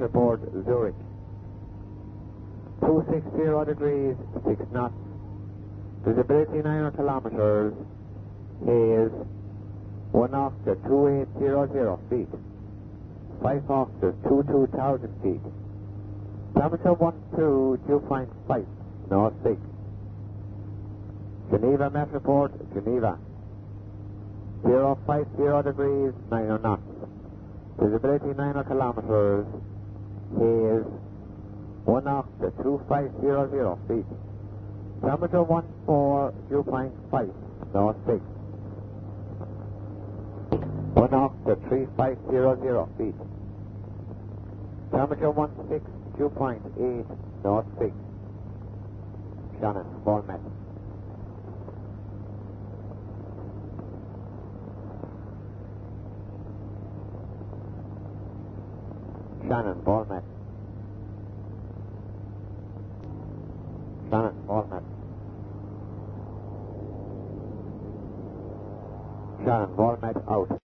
Metroport Zurich. 260 degrees, 6 knots. Visibility 9 kilometers. Haze 1 off to 2800 feet. 5 off to 22,000 feet. Diameter 12, dew point 5, north 6. Geneva Metroport, Geneva. 050 degrees, 9 knots. Visibility 9 kilometers. Haze 1 off to 2500 feet. Diameter 14, dew point 5, north 6. 1 off to 3500 feet. Diameter 16, dew point 8, north 6. Shannon, Volmet. Shannon, Volmet. Shannon, Volmet. Shannon, Volmet out.